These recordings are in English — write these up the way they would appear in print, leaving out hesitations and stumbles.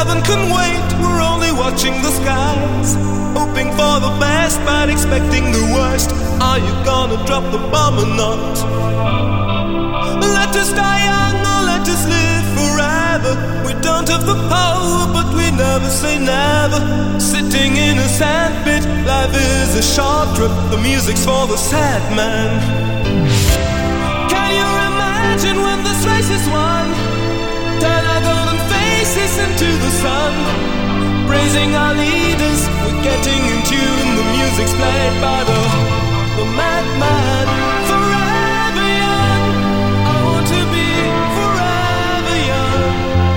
heaven can wait, we're only watching the skies, hoping for the best but expecting the worst. Are you gonna drop the bomb or not? Let us die young or let us live forever. We don't have the power but we never say never. Sitting in a sandpit, life is a short trip. The music's for the sad man. Can you imagine when this race is won? Turn our golden faces into the sun, praising our leaders, we're getting in tune. The music's played by the madman. Forever young, I want to be forever young.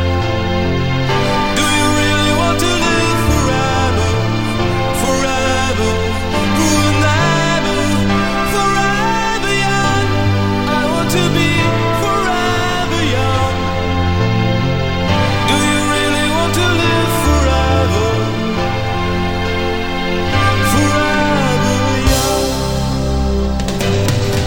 Do you really want to live forever? Forever, forever, forever young. I want to be forever young. Do you really want to live forever? Forever young.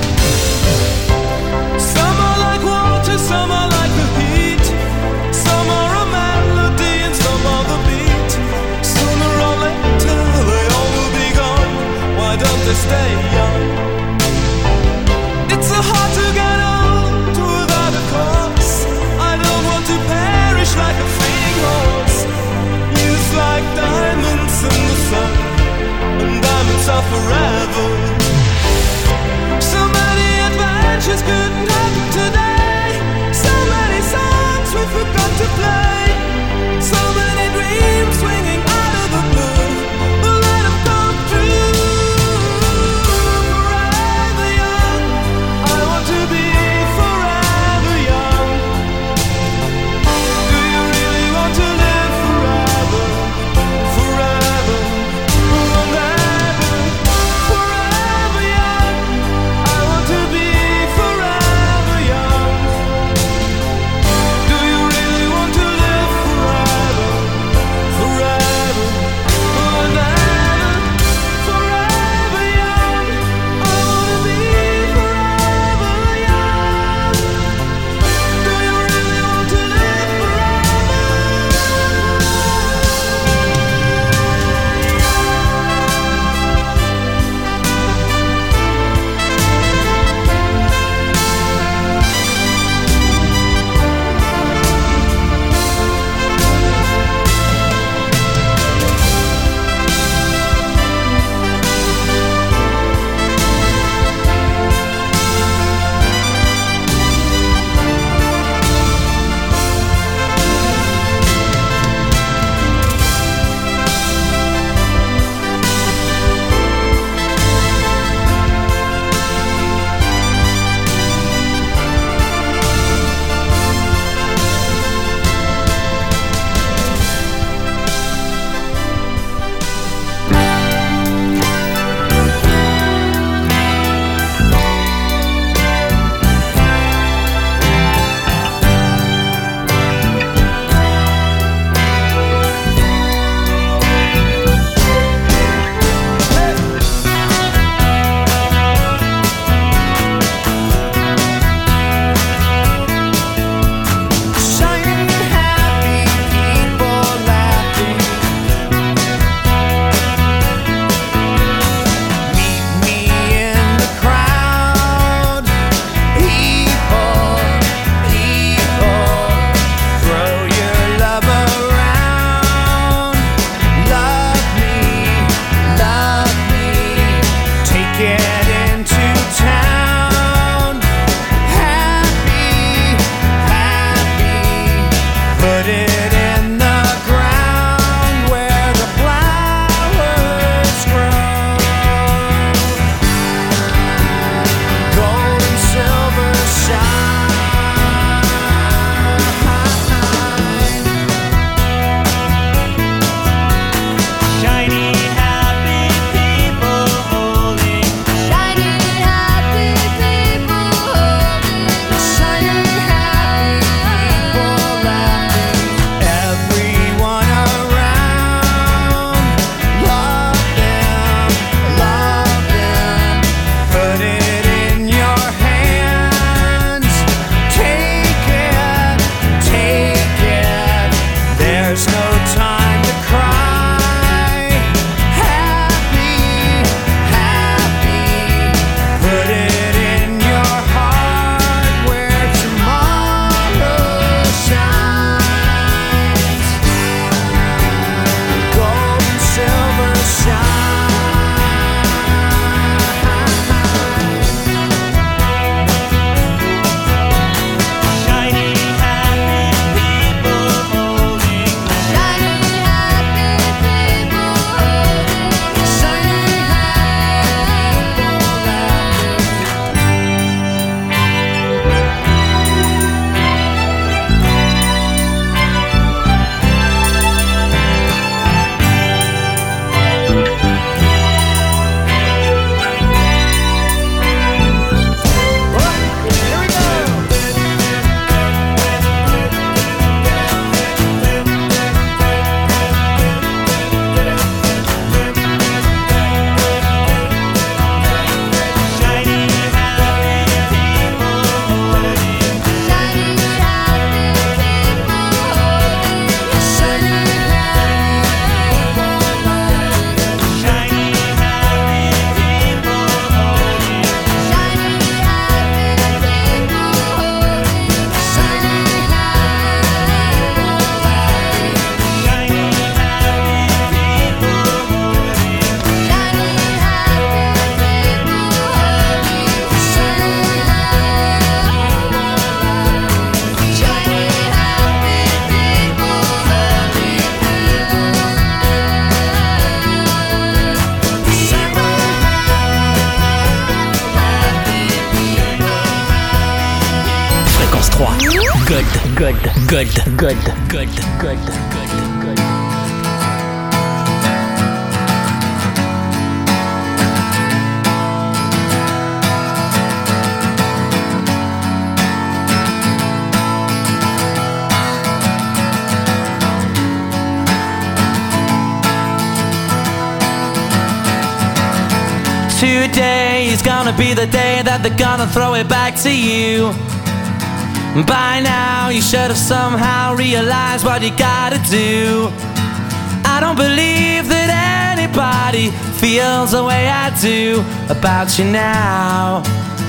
Today is gonna be the day that they're gonna throw it back to you. By now you should have somehow realized what you gotta do. I don't believe that anybody feels the way I do about you now.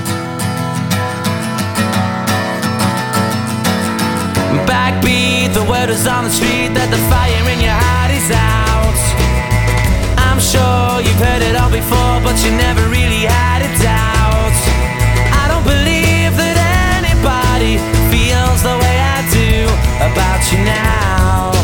Backbeat, the word is on the street that the fire in your heart is out. I'm sure you've heard it all before, but you never really had a doubt. I don't believe that anybody feels the way I do about you now.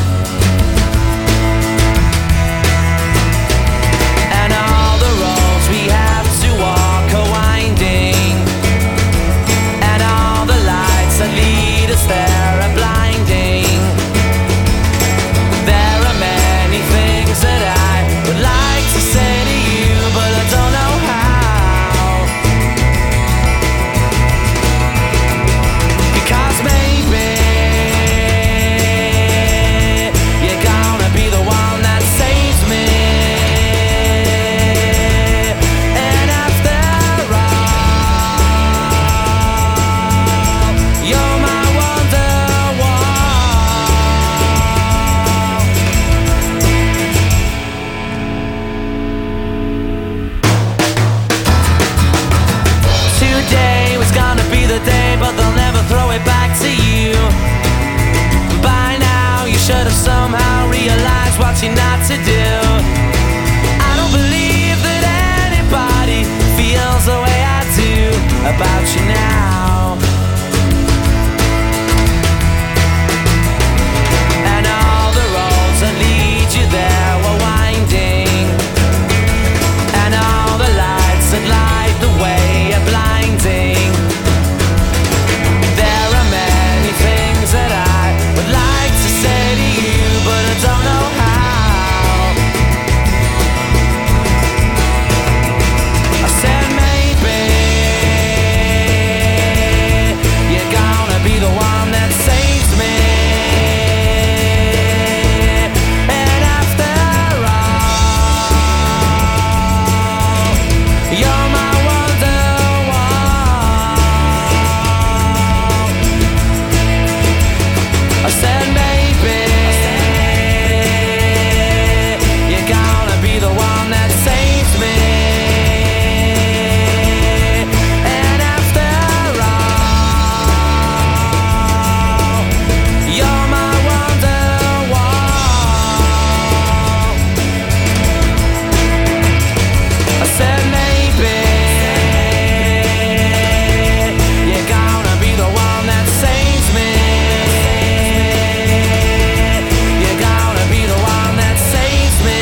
And all the roads we have to walk are winding, and all the lights that lead us there are blinding. There are many things that I would like to say to you, but I don't know how. Because maybe you're gonna be the one that saves me. And after all, you're my Wonderwall. Today was gonna be the day, but they'll never throw it back to you. By now you should have somehow realized what you're not to do. I don't believe that anybody feels the way I do about you now. And all the roads that lead you there were winding, and all the lights that light the way are blinding. There are many things that I would like to say to you, but I don't know how. I said maybe you're gonna be the one that saves me. And after all, you're my Wonderwall. I said maybe you're gonna be the one that saves me. And after all, you're my Wonderwall. I said maybe you're gonna be the one that saves me. You're gonna be the one that saves me.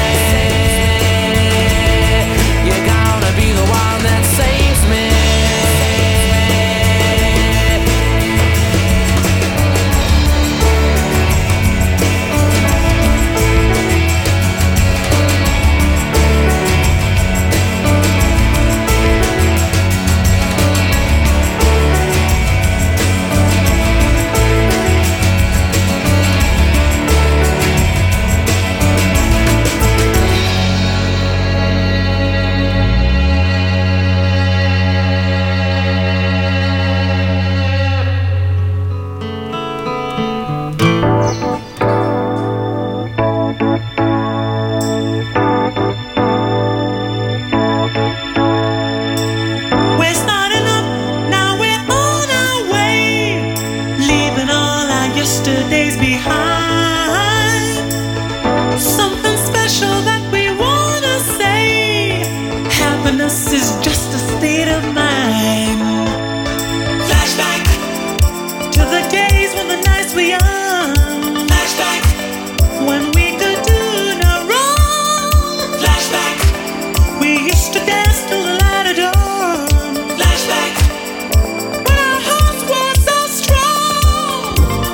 You're gonna be the one that saves me. We're starting up, now we're on our way, leaving all our yesterdays behind. Something special that we wanna say. Happiness is just a state of mind. Flashback to the days when the nights were young. Flashback when we could do no wrong. Flashback we used to dance till the light of dawn. Flashback when our hearts were so strong.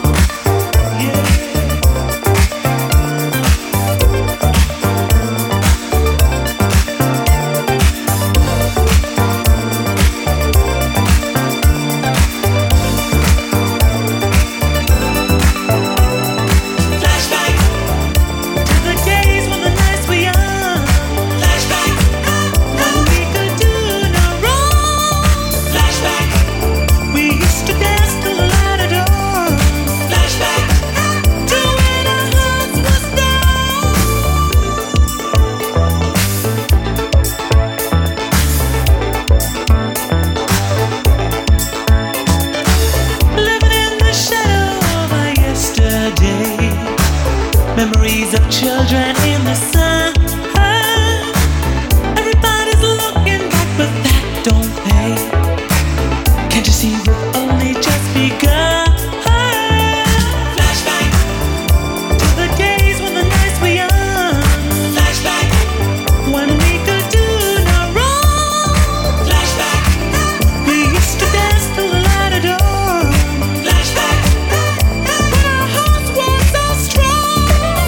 Millions of children in the sun. Everybody's looking back, but that don't pay. Can't you see we've only just begun? Flashback to the days when the nights were young. Flashback when we could do no wrong. Flashback we used to dance through the light of dawn. Flashback when our hearts were so strong.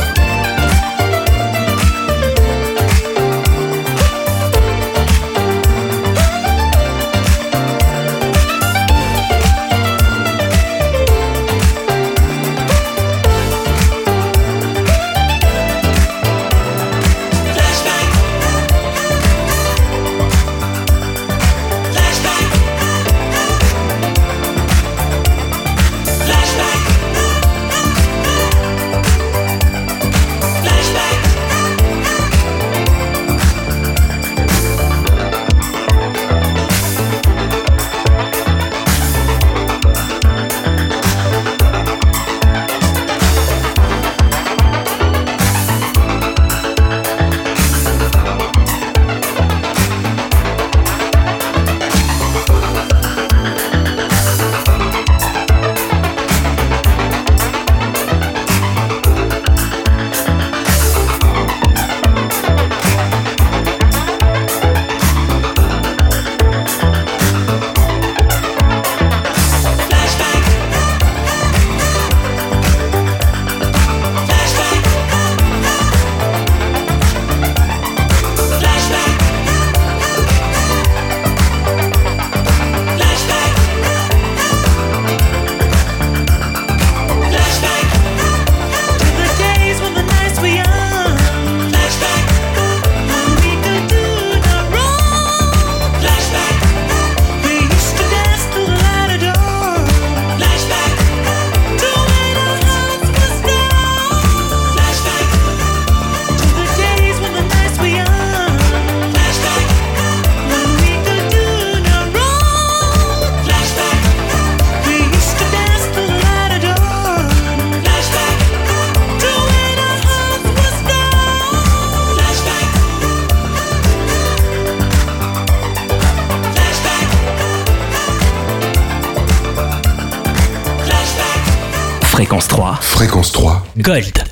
Fréquence 3. Fréquence 3. Gold.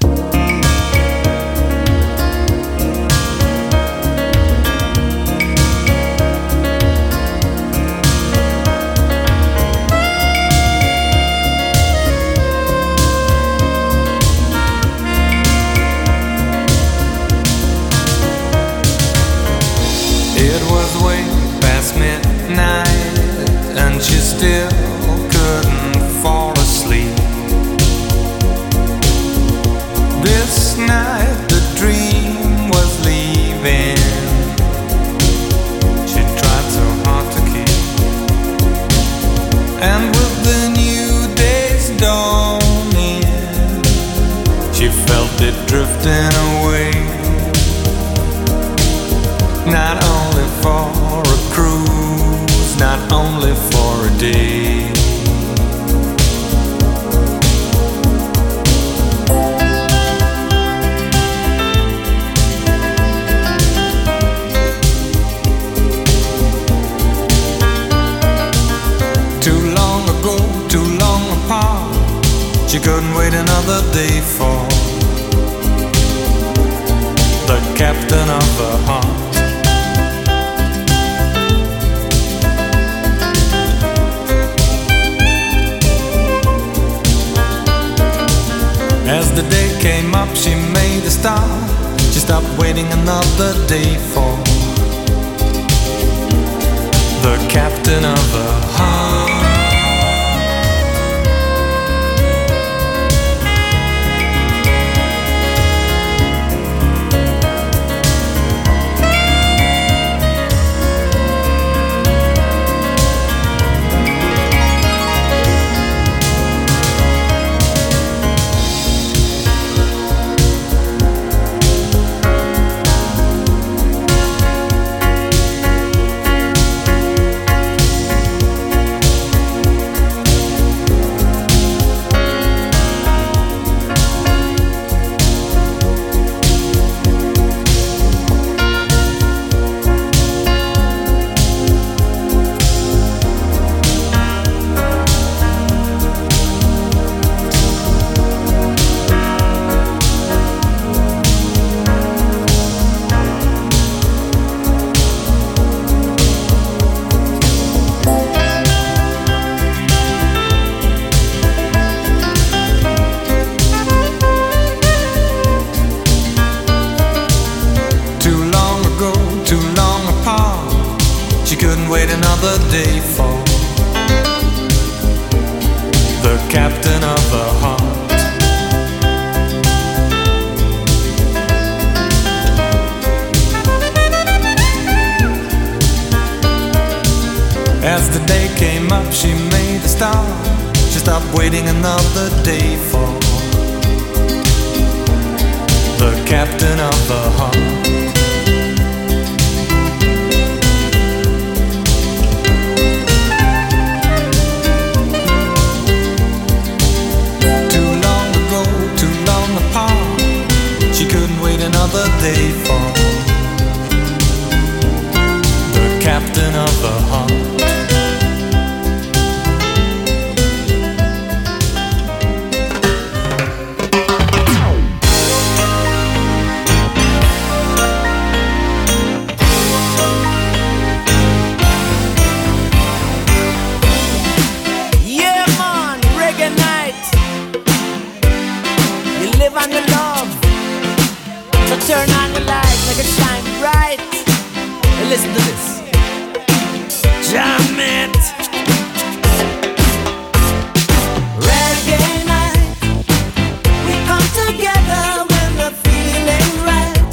It was way past midnight and she still couldn't fall asleep. This night the dream was leaving. She tried so hard to keep. And with the new day's dawning, she felt it drifting away. Not only for a cruise, not only for a day. Too long ago, too long apart, she couldn't wait another day for the captain of her heart. As the day came up, she made a start. She stopped waiting another day for the captain of her heart. wait another day for the captain of the heart. As the day came up, she made a start. She stopped waiting another day for the captain of the heart. She couldn't wait another day for the captain of the heart. Yeah, man, reggae night. You live on your love. So turn on the light, make it shine bright. And listen to this. Jam it. Reggae night. We come together when we're feeling right.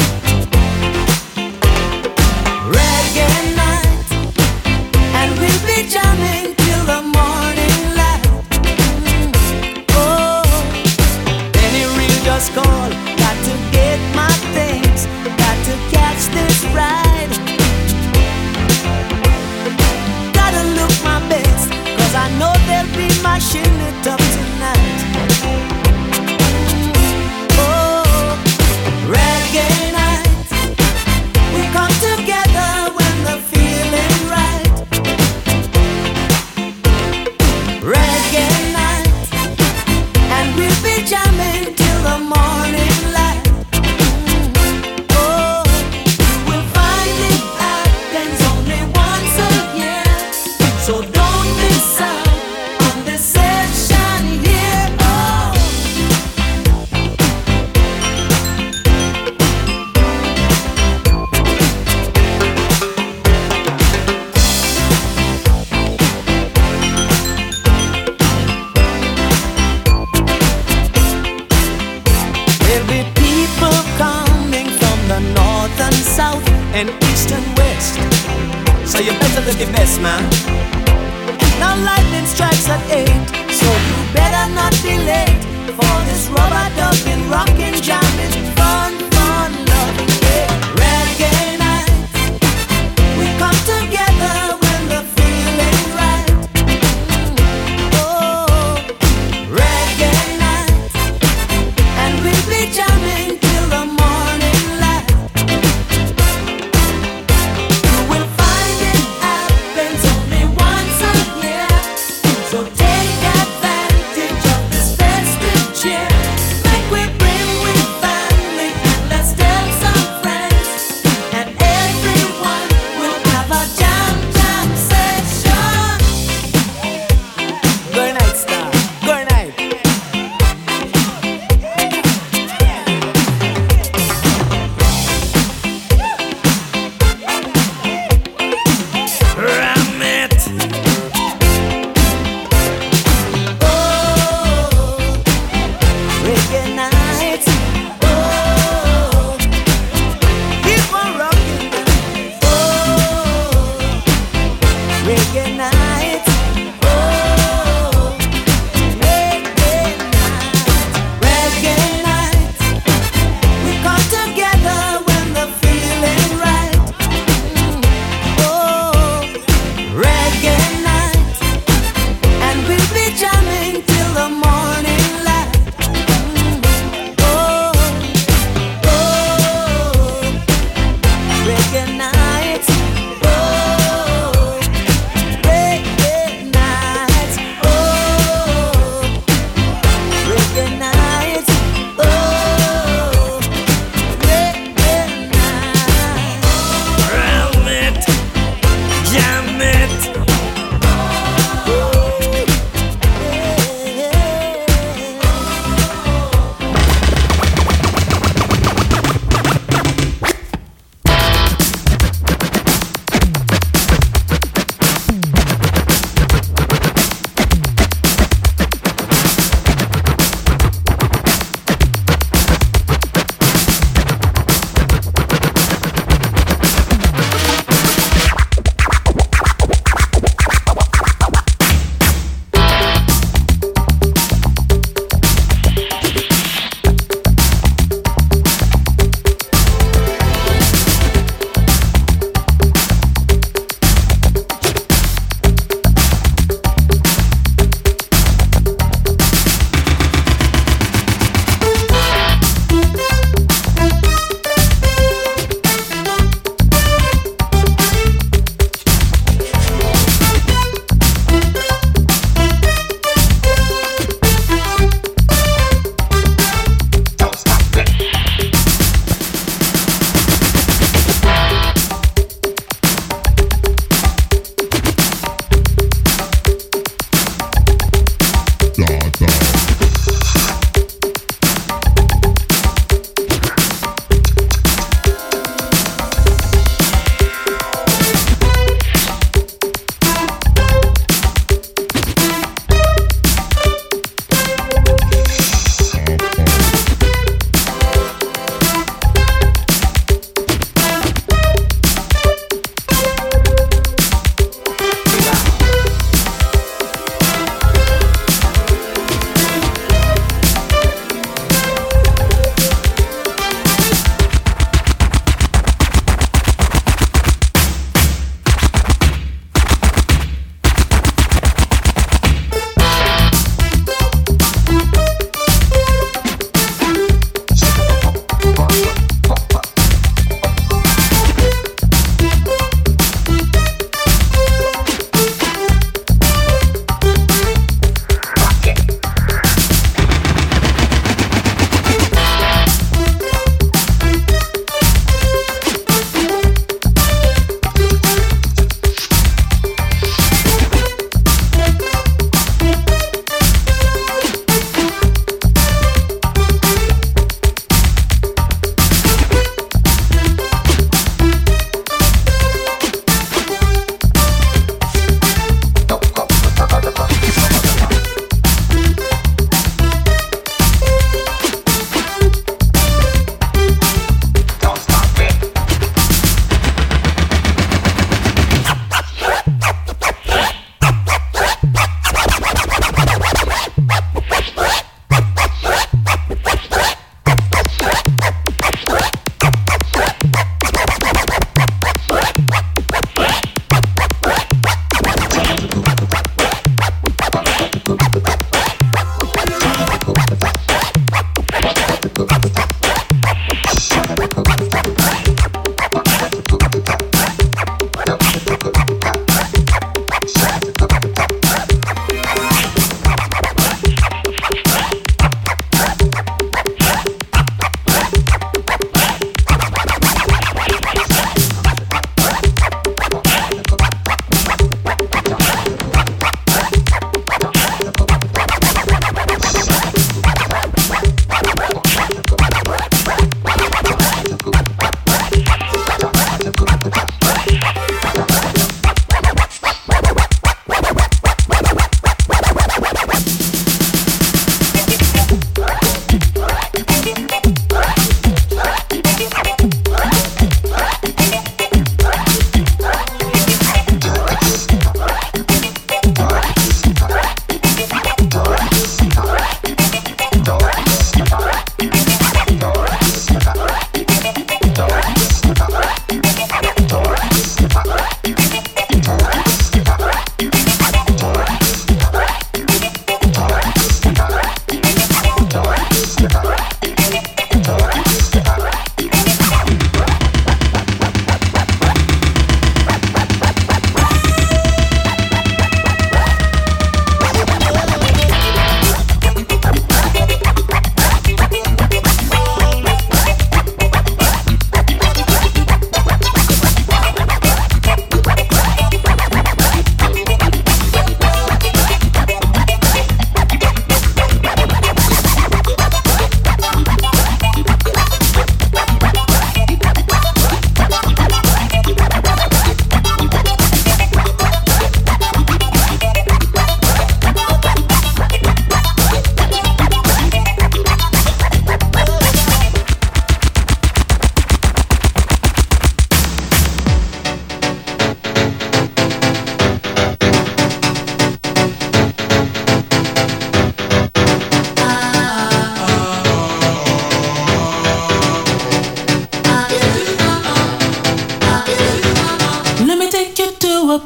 Reggae night. And we'll be jamming till the morning light. Oh, then it really does call. Got to get my things, got to catch this ride. Gotta look my best, cause I know they'll be mashing it up tonight. Oh, reggae night. We come together when the feeling right. Reggae night. And we'll be jamming till the morning light. Oh, you will find it happens only once a year. So don't miss out on this session here. Oh. There'll be people coming from the north and south and east and west. So you better look your best, man. Now lightning strikes at 8, so you better not be late for this rubber dubbing, rockin', jamming, fun, fun, loving day. Reggae night. We come together when the feeling right. Oh, reggae night. And we'll be jamming till the morning light. You will find it happens only once a year. So take advantage of this festive cheer. Make we bring with family and let's tell some friends. And everyone will have a jam session. Good night, star. Good night. Ram it. Oh, reggae night. Oh, keep on rocking. Oh, reggae night. Oh, reggae night. Reggae night. We come together when the feeling right. Oh, reggae night. And we'll be jamming till the morning light.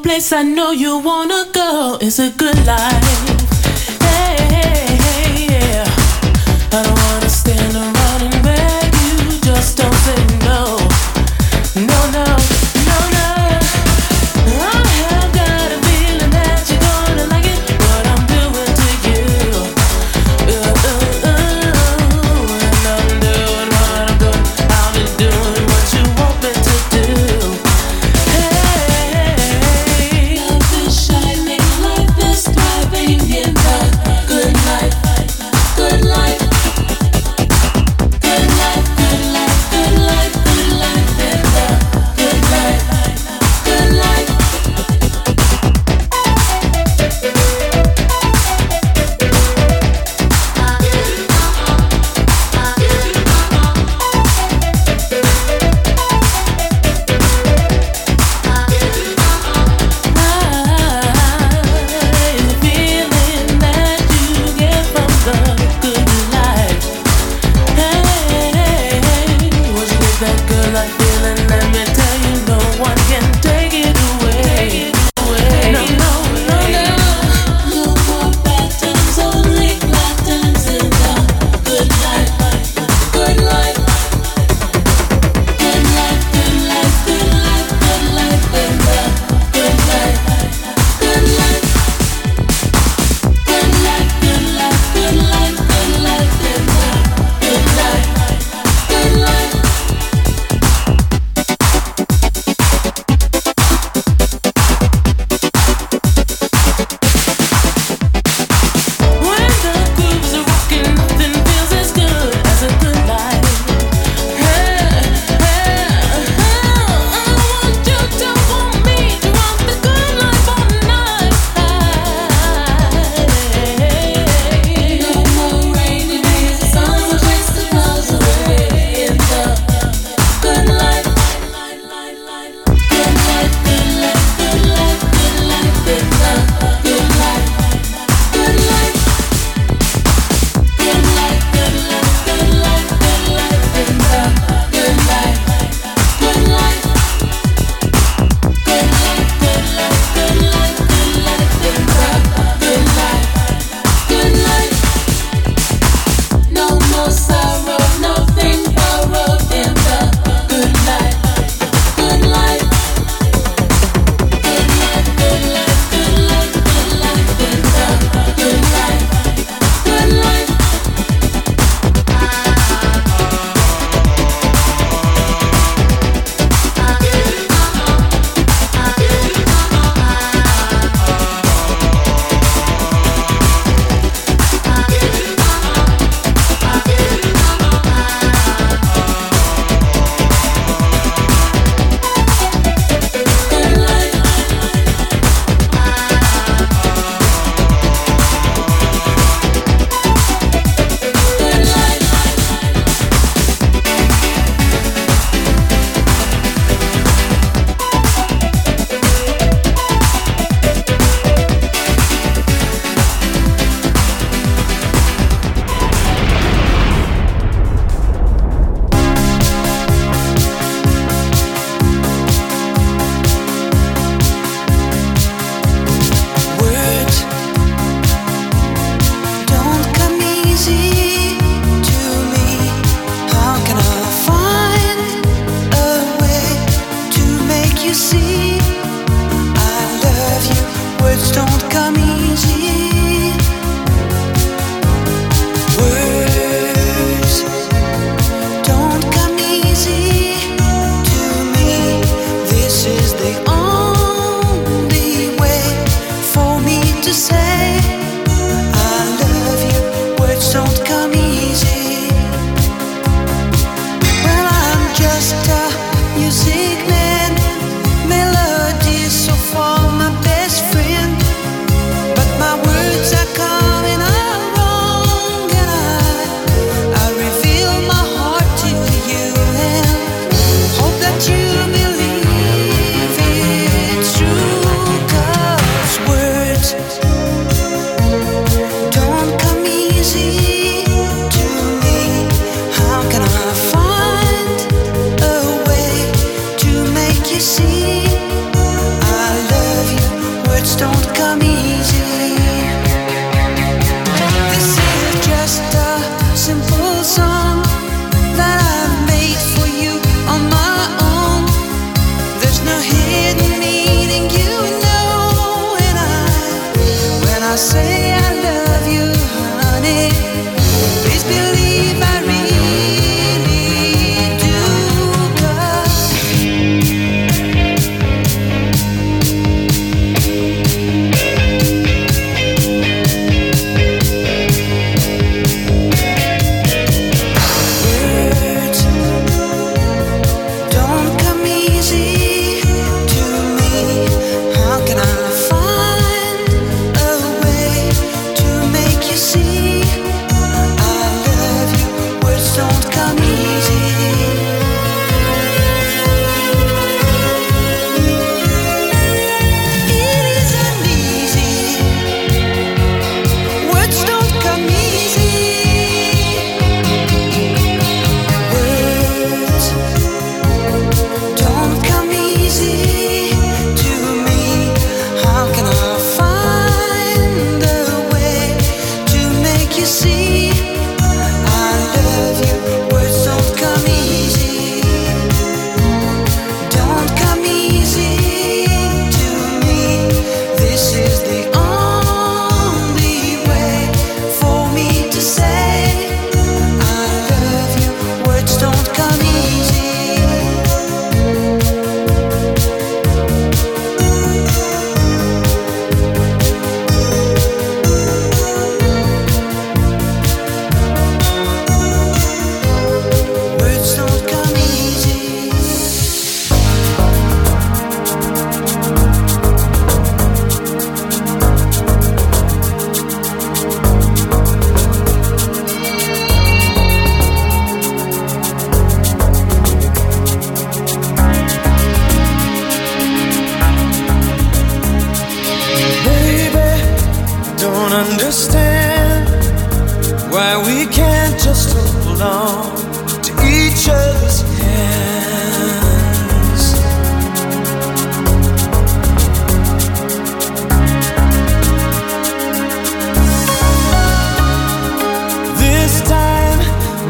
place I know you wanna go. It's a good life. Hey, hey, hey, yeah. I don't wanna stand around and beg you. Just don't say no. No, no, no, no. I have got a feeling that you're gonna like it. What I'm doing to you. And I'm doing what I'm doing. I'll be doing what you want me to do. Hey, love is shining, life is thriving, yeah.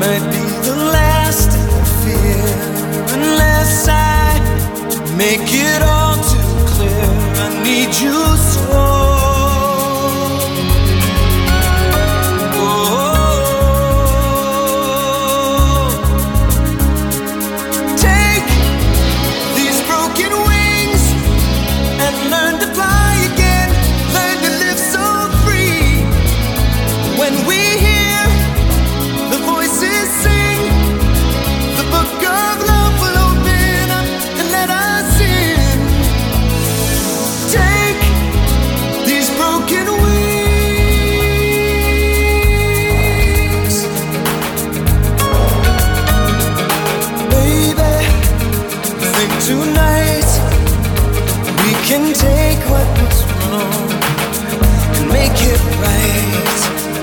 might be the last I fear, unless I make it all too clear. I need you so. Can take what was wrong and make it right.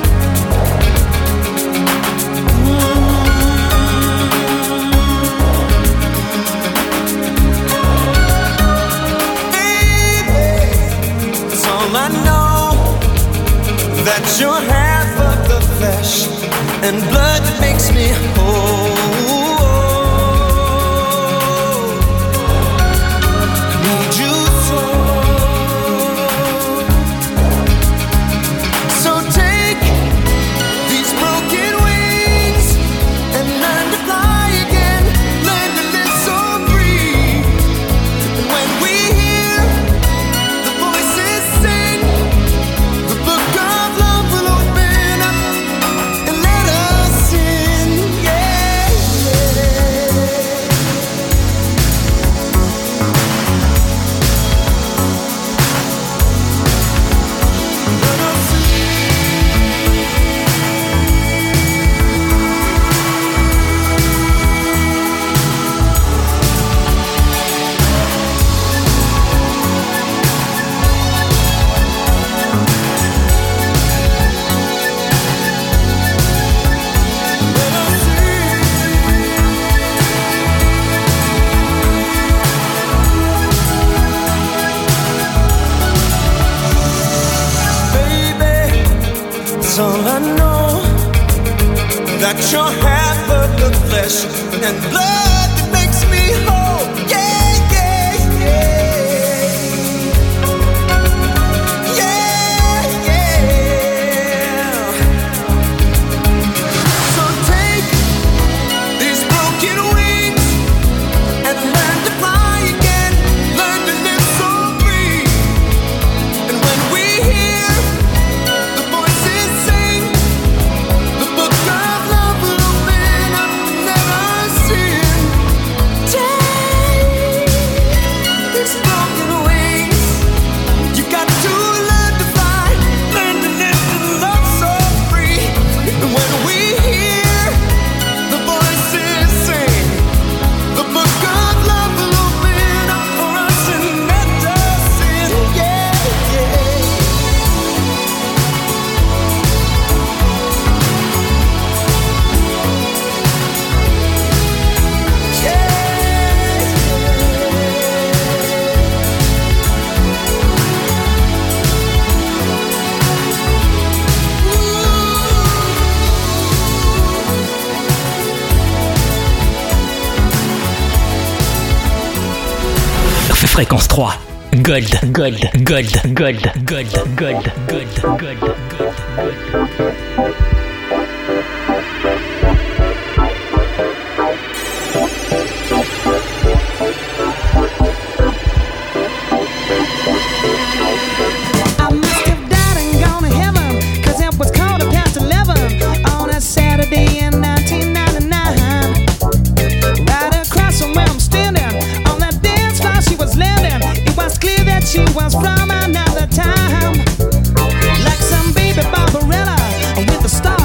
Baby, that's all I know, that you're half of the flesh and blood that makes me whole. That you're half of the flesh and blood that makes me whole. Yeah, yeah, yeah. Yeah, yeah. So take these broken wings and learn to fly again. Learn to live so free. And when we hear the voices sing the book of love will open up and let us in. Take these broken wings. You got to learn to fly, learn to live and love so free. And when we hear the voices sing, the book of love will open up for us and let us in. Yeah, yeah. Fréquence 3. Gold, gold, gold, gold, gold, gold, gold, gold, gold. I must have died and gone to heaven, 'cause it was 11:15 on a Saturday in 1999. Right across from where I'm standing, on that dance floor she was landing. It was clear that she was from another time, like some baby Barbarella with the star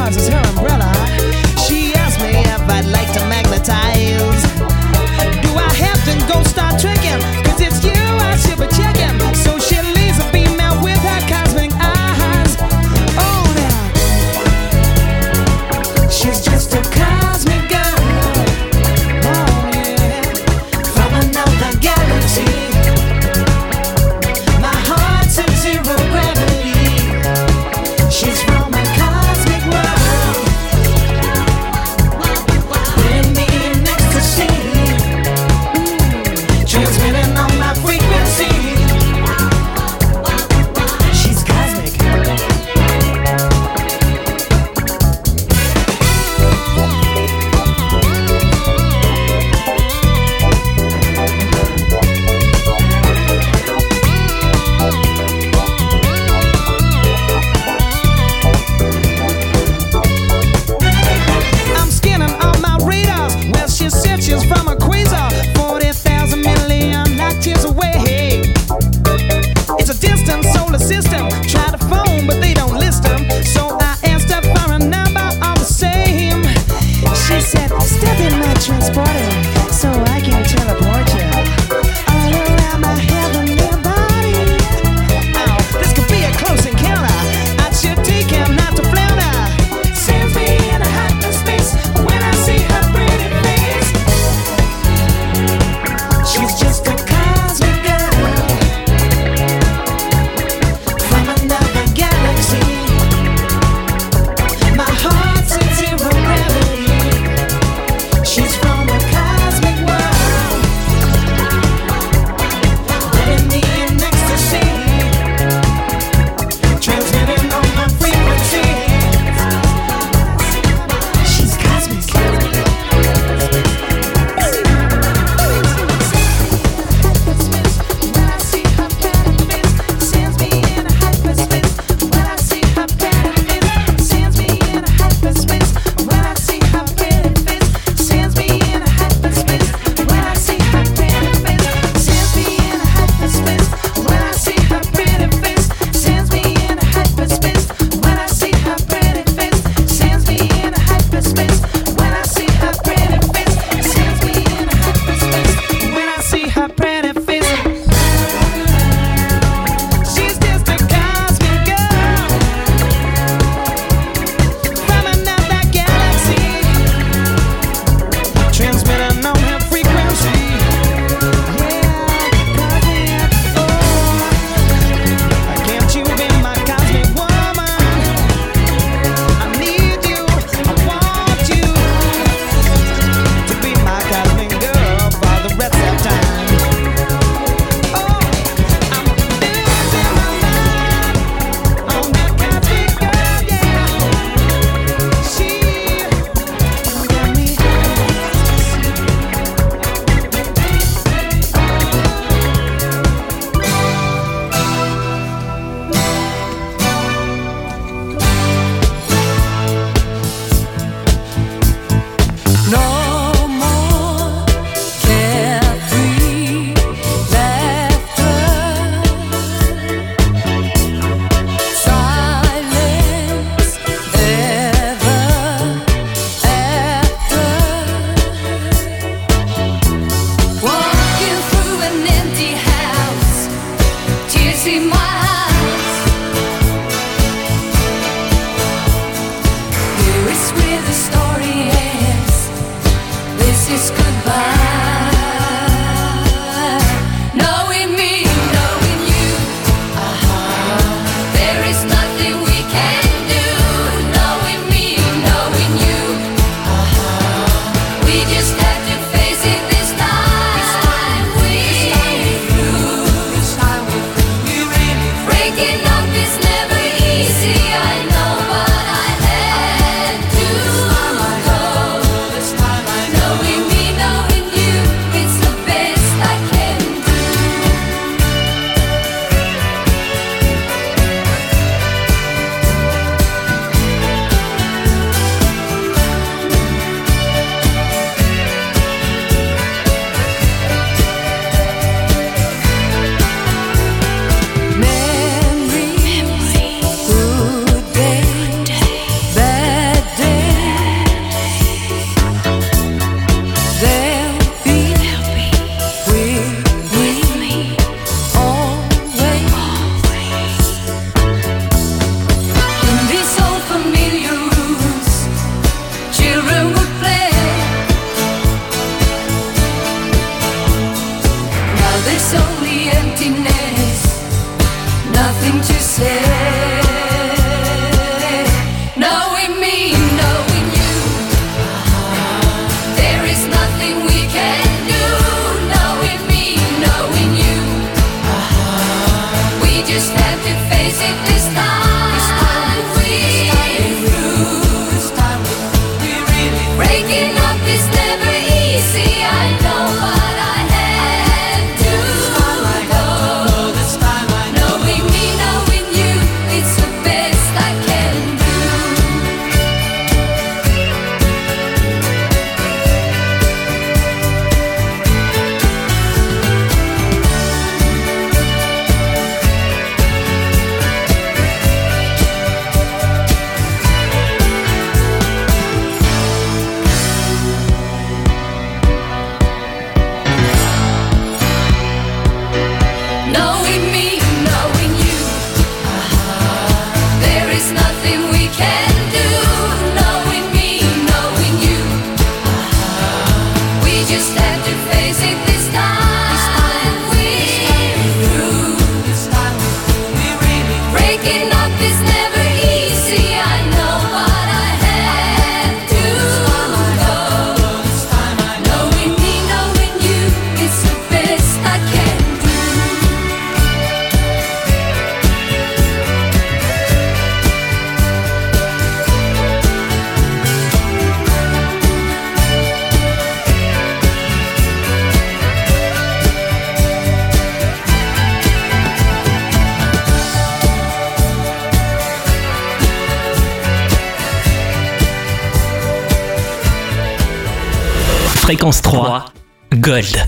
Step in my transporter so I can teleport you all around my heavenly body. Oh, this could be a close encounter. I should take him not to flounder. Sends me in a hyperspace when I see her pretty face. She's just a cosmic girl from another galaxy. My heart's in zero gravity. She's from a cosmic world, letting me in ecstasy, transmitting on my frequency. She's cosmic. When I see her pretty face, sends me in a hyperspace. When I see her pretty face, sends me in a hyperspace. When I see her pretty face, sends me in a hyperspace. When I see her pretty face, sends me in a hyperspace. When I see her pretty face, sends me in a hyperspace. When I see her pretty face, sends me in a hyperspace. When I see her pretty face, sends me in a hyperspace. When I see her pretty face, she's just a cosmic girl from another galaxy, transmitting on her frequency. Yeah, cosmic. Oh, can't you be my cosmic woman? I need you, I want you to be my cosmic girl for the rest of time. Oh, I'm losing my mind on that cosmic girl, yeah. She got me. No more carefree laughter, silence ever after. Walking through an empty house, tears in my eyes. Here is where the story ends. This is goodbye. Knowing me, knowing you. There is nothing we can do. Knowing me, knowing you. We just have to face it this time. We lose. Breaking up is never easy, I know, but I had to go. Knowing me, knowing you. Fréquence 3, Gold.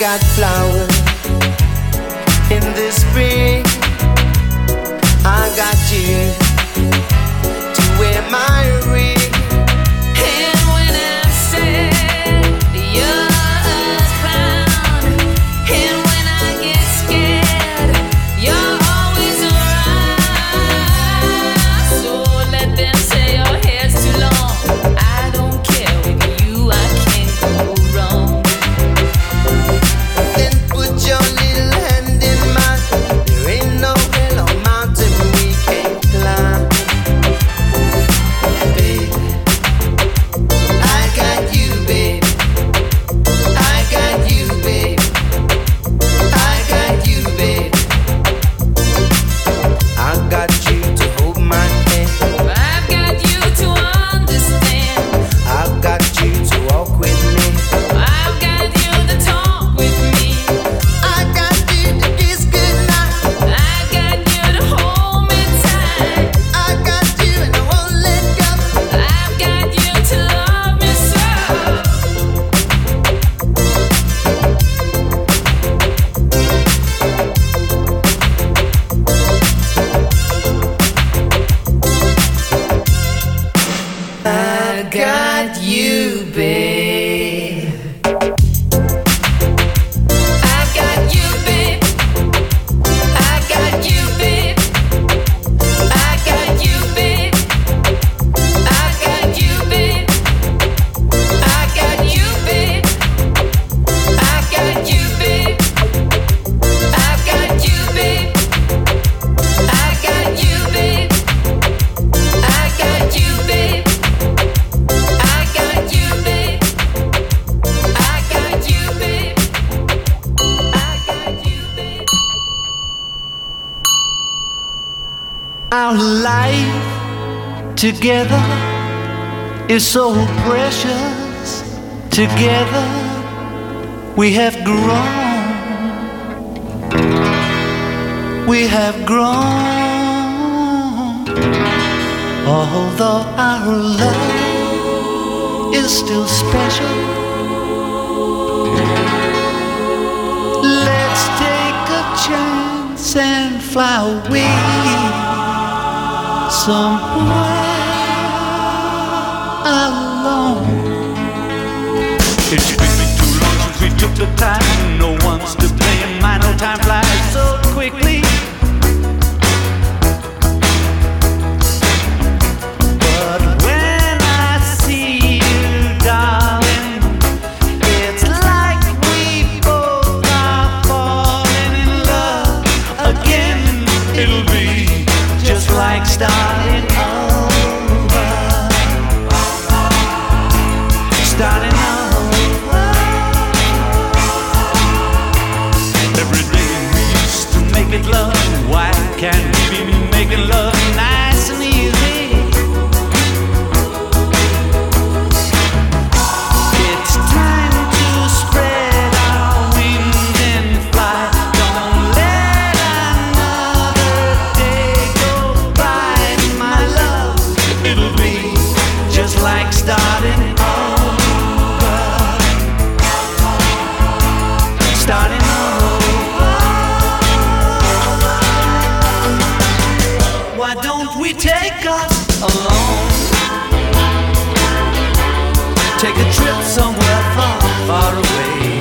got flowers in the spring. I got you to wear my ring. And when I said you're a clown, and when I get scared, you're always around. So let them say your hair's too long. I don't care, with you I can't go wrong. Then put your little hand in mine. There ain't no hill or mountain we can't climb. Baby, I got you, baby. I got you, baby. I got you, baby. I got you to hold my hand. I've got you to understand. I've got you to walk with me. I've got you to talk with me. I got you to kiss goodnight. I got you to hold me tight. I got you and I won't let go. I've got you to love me so. I got you, babe. I got you, babe. I got you, babe. I got you, babe. I got you, babe. I got you, babe. I got you, babe. I got you, babe. I got you, babe. I got you, babe. I got you, babe. I got you, babe. I got you, babe. Our life together is so precious. Together we have grown. We have grown. Although our love is still special, let's take a chance and fly away somewhere alone. It's been too long since we took the time. No one's to blame. I know time flies so quickly. But when I see you, darling, it's like we both are falling in love again. It'll be just like starting over. Starting over. Every day we used to make it love. Why can't we be making love nice and easy? It's time to spread our wings and fly. Don't let another day go by, my love. It'll be just like starting over. Starting over. Why don't we take us alone? Take a trip somewhere far, far away.